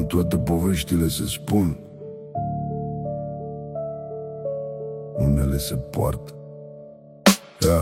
toate poveștile se spun, unele se poartă. Yeah.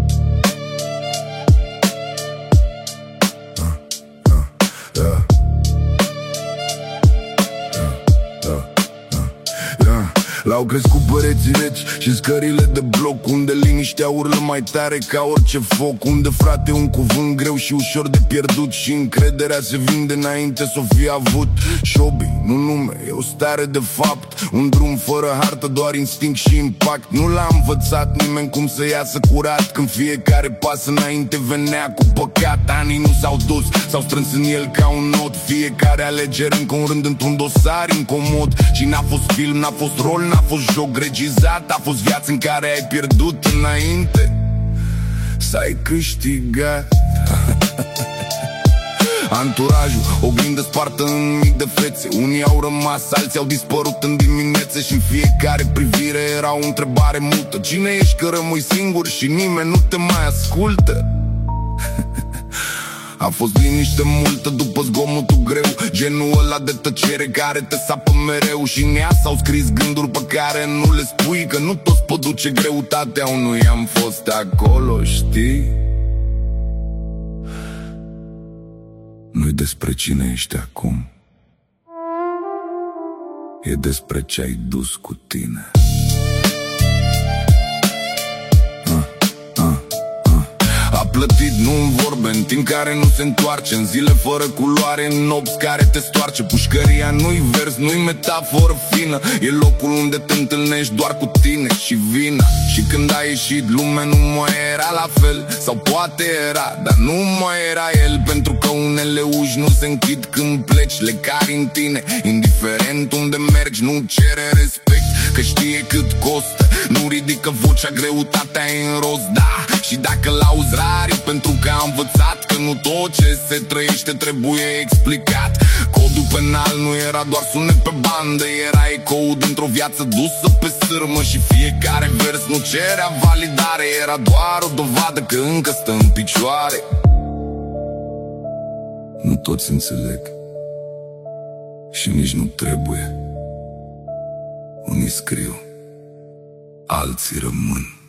L-au crescut pereții reci și scările de bloc, unde liniștea urlă mai tare ca orice foc, unde, frate, un cuvânt greu și ușor de pierdut și încrederea se vinde înainte s-o fi avut. Șobi, nu nume, e o stare de fapt, un drum fără hartă, doar instinct și impact. Nu l-a învățat nimeni cum să iasă curat, când fiecare pas înainte venea cu păcat. Anii nu s-au dus, s-au strâns în el ca un nod, fiecare alegere încă un rând într-un dosar incomod. Și n-a fost film, n-a fost rol, n-a fost joc regizat, a fost viață în care ai pierdut înainte să ai câștigat. Anturajul, oglindă spartă în mii de fețe, unii au rămas, alții au dispărut în diminețe și în fiecare privire era o întrebare multă: cine ești că rămâi singur și nimeni nu te mai ascultă? A fost liniște multă după zgomotul greu, genul ăla de tăcere care te sapă mereu. Și în ea s-au scris gânduri pe care nu le spui, că nu toți pot duce greutatea unui am fost acolo, știi? Nu-i despre cine ești acum, e despre ce ai dus cu tine. A plătit nu în vorbe, în timp care nu se întoarce, în zile fără culoare, în nopți care te stoarce. Pușcăria nu-i vers, nu-i metaforă fină, e locul unde te întâlnești doar cu tine și vina. Și când ai ieșit, lumea nu mai era la fel, sau poate era, dar nu mai era el. Pentru că unele uși nu se închid când pleci, le cari în tine, indiferent unde mergi, nu cere respect, că știe cât costă, nu ridică vocea, greutatea e în rost, da. Și dacă l-auzi rari, pentru că am învățat că nu tot ce se trăiește trebuie explicat. Codul penal nu era doar sunet pe bandă, era ecou dintr-o viață dusă pe sârmă. Și fiecare vers nu cerea validare, era doar o dovadă că încă stă în picioare. Nu toți înțeleg și nici nu trebuie. Unii scriu, alții rămân.